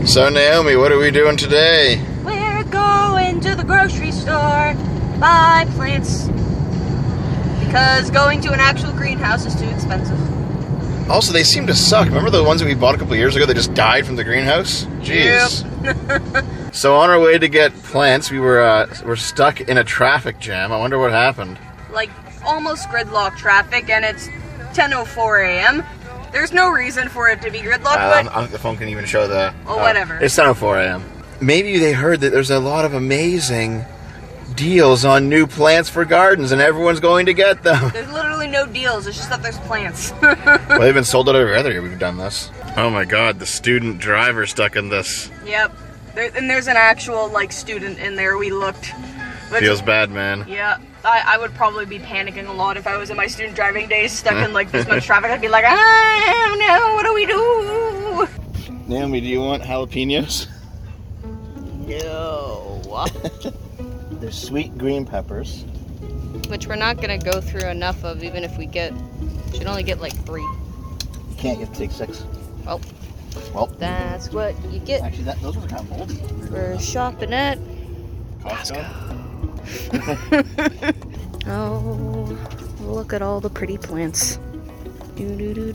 So Naomi, what are we doing today? We're going to the grocery store, buy plants, because going to an actual greenhouse is too expensive. Also, they seem to suck. Remember the ones that we bought a couple years ago that just died from the greenhouse? Jeez. Yep. So on our way to get plants, we're stuck in a traffic jam. I wonder what happened. Like, almost gridlock traffic, and it's 10:04 a.m. There's no reason for it to be gridlocked, but... I don't think the phone can even show the... Oh, whatever. It's 10:04 a.m. Maybe they heard that there's a lot of amazing deals on new plants for gardens, and everyone's going to get them. There's literally no deals, it's just that there's plants. Well, they've been sold out every other year we've done this. Oh my god, the student driver stuck in this. Yep. And there's an actual, like, student in there. We looked. Feels bad, man. Yeah. I would probably be panicking a lot if I was in my student driving days stuck in, like, this much traffic. I'd be like, I don't know, what do we do? Naomi, do you want jalapenos? No. They're sweet green peppers. Which we're not going to go through enough of, even if we should only get, like, 3. You can't take 6. Well, that's what you get. Actually, those were kind of moldy. We're shopping at Costco. Oh, look at all the pretty plants. There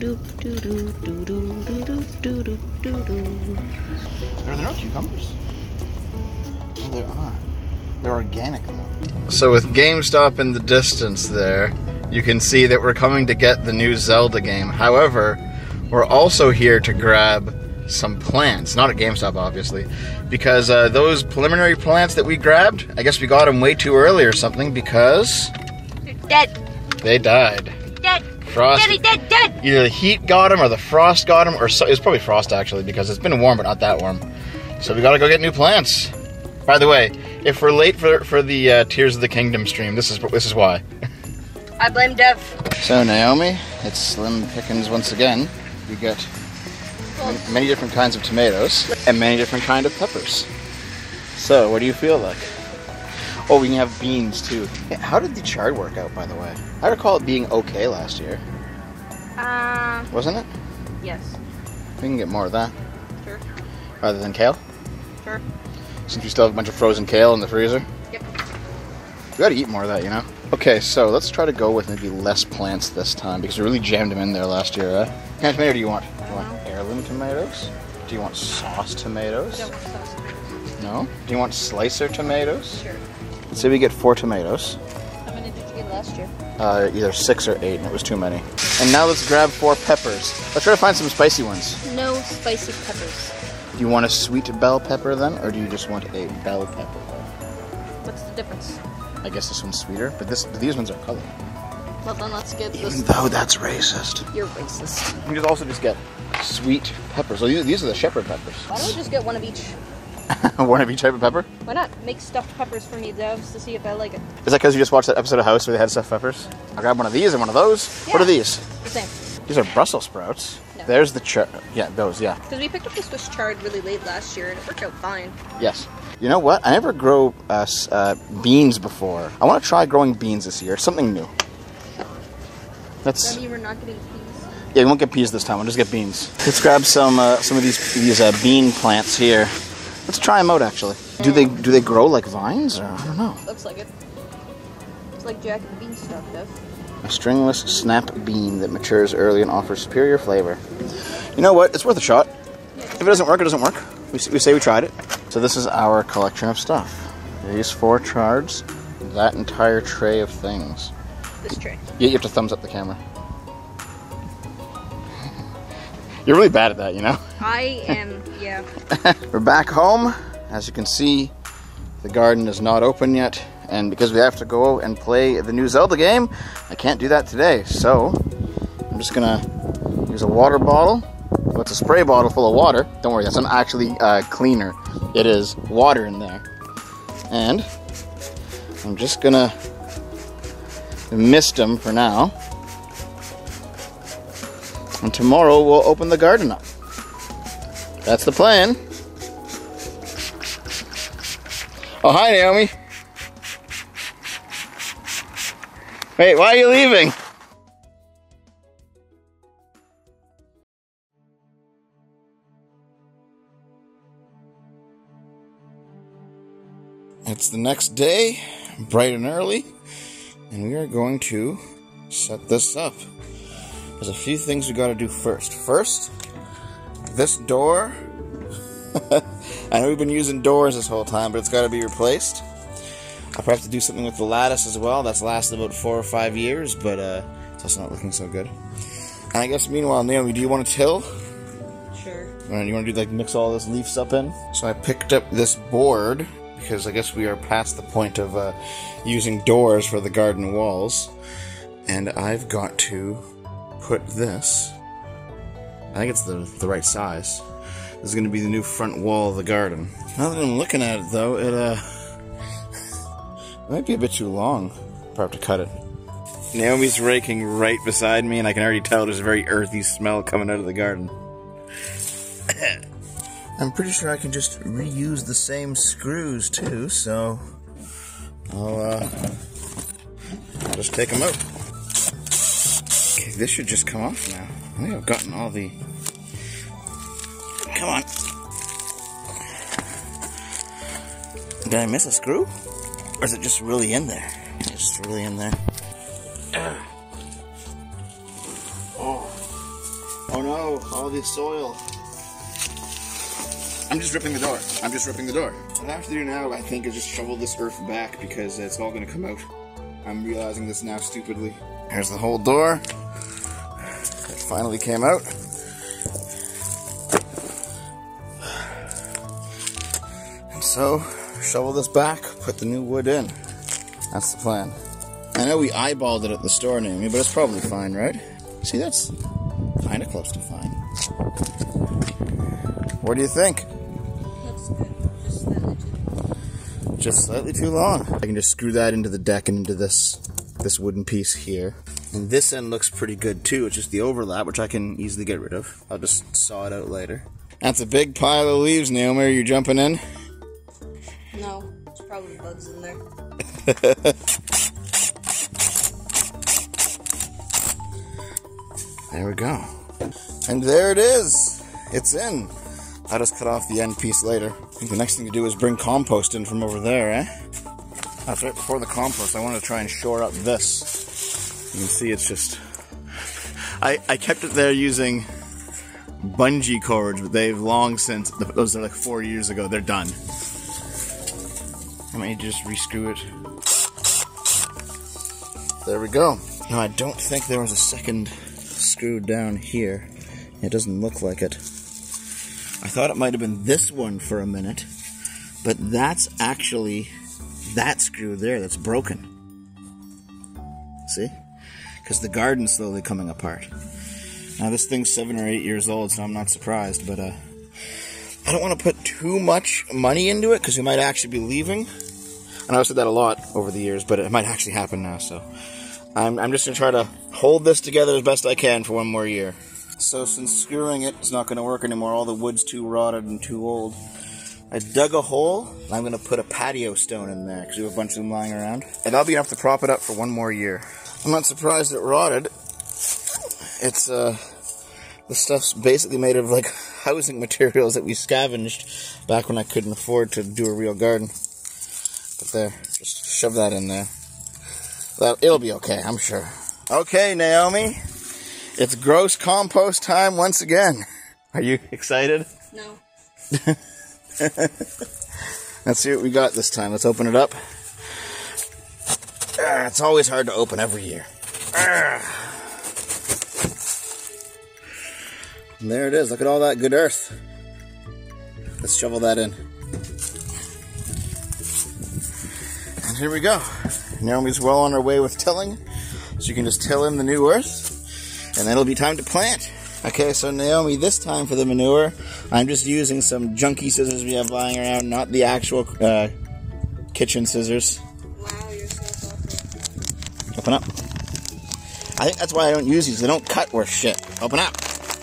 are no cucumbers. Oh, there are. They're organic though. So with GameStop in the distance there, you can see that we're coming to get the new Zelda game. However, we're also here to grab some plants. Not at GameStop, obviously. Because those preliminary plants that we grabbed, I guess we got them way too early or something because... They're dead. They died. Dead. Frost. Dead. Either the heat got them or the frost got them, or it was probably frost actually because it's been warm but not that warm. So we gotta go get new plants. By the way, if we're late for the Tears of the Kingdom stream, this is why. I blame Dev. So Naomi, it's slim pickings once again. We get many different kinds of tomatoes and many different kinds of peppers. So, what do you feel like? Oh, we can have beans too. How did the chard work out, by the way? I recall it being okay last year. Wasn't it? Yes. We can get more of that. Sure. Rather than kale? Sure. Since we still have a bunch of frozen kale in the freezer? Yep. We gotta eat more of that, you know? Okay, so let's try to go with maybe less plants this time because we really jammed them in there last year, right? What kind of tomato do you want? Do you want heirloom tomatoes? Do you want sauce tomatoes? Don't want sauce tomatoes. No? Do you want slicer tomatoes? Sure. Let's say we get 4 tomatoes. How many did you get last year? Either 6 or 8, and it was too many. And now let's grab 4 peppers. Let's try to find some spicy ones. No spicy peppers. Do you want a sweet bell pepper then, or do you just want a bell pepper? What's the difference? I guess this one's sweeter, but these ones are colored. Well, then let's get this. Even though that's racist. You're racist. You can also just get sweet peppers. So these are the shepherd peppers. Why don't we just get one of each? One of each type of pepper? Why not make stuffed peppers for me, Devs, to see if I like it? Is that because you just watched that episode of House where they had stuffed peppers? I'll grab one of these and one of those. Yeah. What are these? The same. These are Brussels sprouts. No. There's the chard. Yeah, those, yeah. Because we picked up the Swiss chard really late last year and it worked out fine. Yes. You know what? I never grow beans before. I want to try growing beans this year. Something new. Does that mean we're not getting peas? Yeah, we won't get peas this time. We'll just get beans. Let's grab some of these bean plants here. Let's try them out, actually. Do they grow like vines, or I don't know? Looks like it. It's like Jack and Beanstalk, Dev. A stringless snap bean that matures early and offers superior flavor. You know what? It's worth a shot. If it doesn't work, it doesn't work. We say we tried it. So this is our collection of stuff. These 4 chards, that entire tray of things. This tray. Yeah, you have to thumbs up the camera. You're really bad at that, you know? I am, yeah. We're back home. As you can see, the garden is not open yet. And because we have to go and play the new Zelda game, I can't do that today. So, I'm just gonna use a water bottle. Well, it's a spray bottle full of water. Don't worry, that's not actually cleaner. It is water in there. And I'm just gonna mist them for now. And tomorrow we'll open the garden up. That's the plan. Oh, hi, Naomi. Wait, why are you leaving? It's the next day, bright and early, and we are going to set this up. There's a few things we gotta do first. First, this door. I know we've been using doors this whole time, but it's gotta be replaced. I'll probably have to do something with the lattice as well. That's lasted about 4 or 5 years, but it's also not looking so good. And I guess meanwhile, Naomi, do you want to till? Sure. You want to do like mix all this leaves up in? So I picked up this board because I guess we are past the point of using doors for the garden walls, and I've got to put this. I think it's the right size. This is going to be the new front wall of the garden. Now that I'm looking at it, though, it might be a bit too long. I'll have to cut it. Naomi's raking right beside me, and I can already tell there's a very earthy smell coming out of the garden. I'm pretty sure I can just reuse the same screws too, so I'll just take them out. Okay, this should just come off now. I think I've gotten all the... Come on. Did I miss a screw? Or is it just really in there? It's just really in there. Oh no, all the soil. I'm just ripping the door. What I have to do now, I think, is just shovel this earth back because it's all going to come out. I'm realizing this now stupidly. Here's the whole door. It finally came out. And so, shovel this back, put the new wood in. That's the plan. I know we eyeballed it at the store, Naomi, but it's probably fine, right? See, that's kind of close to fine. What do you think? Looks good. Just slightly too long. I can just screw that into the deck and into this wooden piece here. And this end looks pretty good too. It's just the overlap, which I can easily get rid of. I'll just saw it out later. That's a big pile of leaves, Naomi. Are you jumping in? No, there's probably bugs in there. There we go. And there it is. It's in. I'll just cut off the end piece later. I think the next thing to do is bring compost in from over there, eh? That's right before the compost. I wanted to try and shore up this. You can see it's just... I kept it there using bungee cords, but they've long since... Those are like 4 years ago. They're done. I might just rescrew it. There we go. Now, I don't think there was a second screw down here. It doesn't look like it. I thought it might have been this one for a minute, but that's actually that screw there that's broken. See? Because the garden's slowly coming apart. Now, this thing's 7 or 8 years old, so I'm not surprised, but I don't want to put too much money into it, because we might actually be leaving. And I've said that a lot over the years, but it might actually happen now, so I'm just going to try to hold this together as best I can for 1 more year. So since screwing it is not going to work anymore, all the wood's too rotted and too old, I dug a hole, and I'm going to put a patio stone in there, because we have a bunch of them lying around. And that'll be enough to prop it up for 1 more year. I'm not surprised it rotted. It's, the stuff's basically made of, like, housing materials that we scavenged back when I couldn't afford to do a real garden. But there, just shove that in there. Well, it'll be okay, I'm sure. Okay, Naomi. It's gross compost time once again. Are you excited? No. Let's see what we got this time. Let's open it up. It's always hard to open every year. And there it is. Look at all that good earth. Let's shovel that in. And here we go. Naomi's well on her way with tilling. So you can just till in the new earth. And then it'll be time to plant. Okay, so Naomi, this time for the manure, I'm just using some junky scissors we have lying around, not the actual kitchen scissors. Wow, you're so thoughtful. Open up. I think that's why I don't use these. They don't cut worth shit. Open up.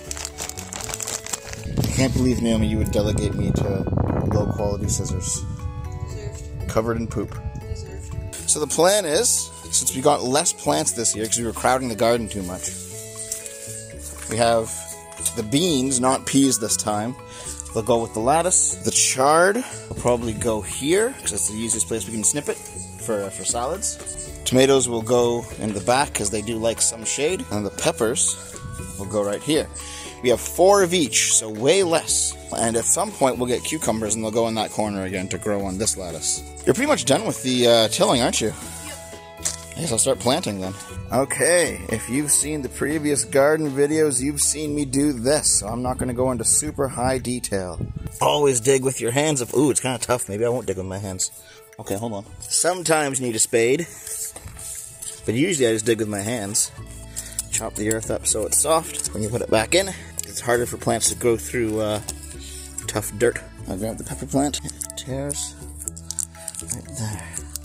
I can't believe, Naomi, you would delegate me to low-quality scissors. Deserved. Covered in poop. Deserved. So the plan is, since we got less plants this year because we were crowding the garden too much, we have the beans, not peas this time. they'll go with the lattice. The chard will probably go here, because that's the easiest place we can snip it for salads. Tomatoes will go in the back, because they do like some shade. And the peppers will go right here. We have 4 of each, so way less. And at some point we'll get cucumbers and they'll go in that corner again to grow on this lattice. You're pretty much done with the tilling, aren't you? I guess I'll start planting then. Okay, if you've seen the previous garden videos, you've seen me do this, so I'm not going to go into super high detail. Always dig with your hands. Ooh, it's kind of tough. Maybe I won't dig with my hands. Okay, hold on. Sometimes you need a spade, but usually I just dig with my hands. Chop the earth up so it's soft. When you put it back in, it's harder for plants to go through tough dirt. I'll grab the pepper plant. Tears right there.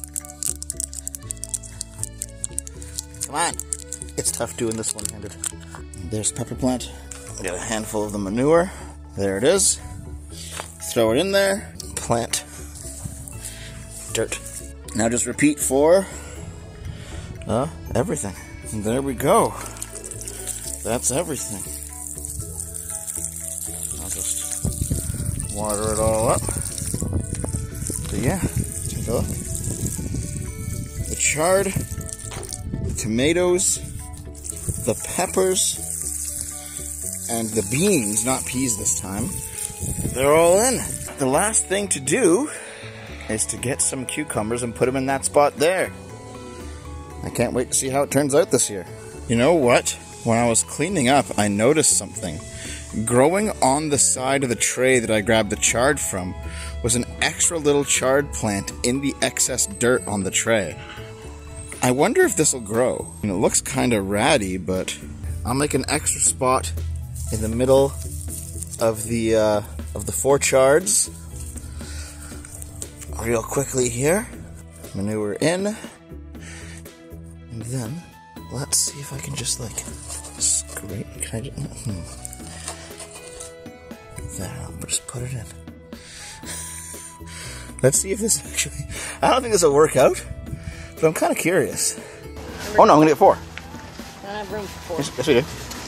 Come on. It's tough doing this one-handed. There's pepper plant. Got a handful of the manure. There it is. Throw it in there. Plant. Dirt. Now just repeat for everything. And there we go. That's everything. I'll just water it all up. So yeah, take a look. The chard, the tomatoes, the peppers, and the beans, not peas this time, they're all in. The last thing to do is to get some cucumbers and put them in that spot there. I can't wait to see how it turns out this year. You know what? When I was cleaning up, I noticed something. Growing on the side of the tray that I grabbed the chard from was an extra little chard plant in the excess dirt on the tray. I wonder if this will grow. And it looks kind of ratty, but I'll make an extra spot in the middle of the 4 chards. Real quickly here. Manure in. And then, let's see if I can just like scrape. Can I just, There, I'll just put it in. Let's see if this actually... I don't think this will work out, but I'm kind of curious. Oh no, I'm going to get 4. I don't have room for 4. Yes, we do.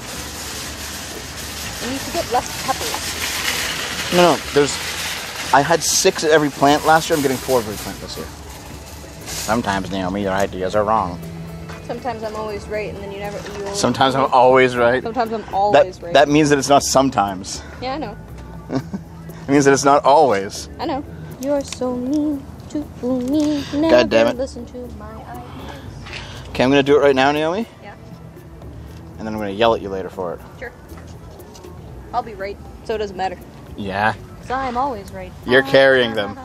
You need to get less peppers. No, there's... I had 6 at every plant last year. I'm getting 4 at every plant this year. Sometimes, Naomi, your ideas are wrong. Sometimes I'm always right, and then you never... Sometimes I'm always right. Sometimes I'm always right. That means that it's not sometimes. Yeah, I know. It means that it's not always. I know. You're so mean to me. God damn it. Listen to my ideas. Okay, I'm going to do it right now, Naomi. Yeah. And then I'm going to yell at you later for it. Sure. I'll be right, so it doesn't matter. Yeah. Because I'm always right. You're carrying them.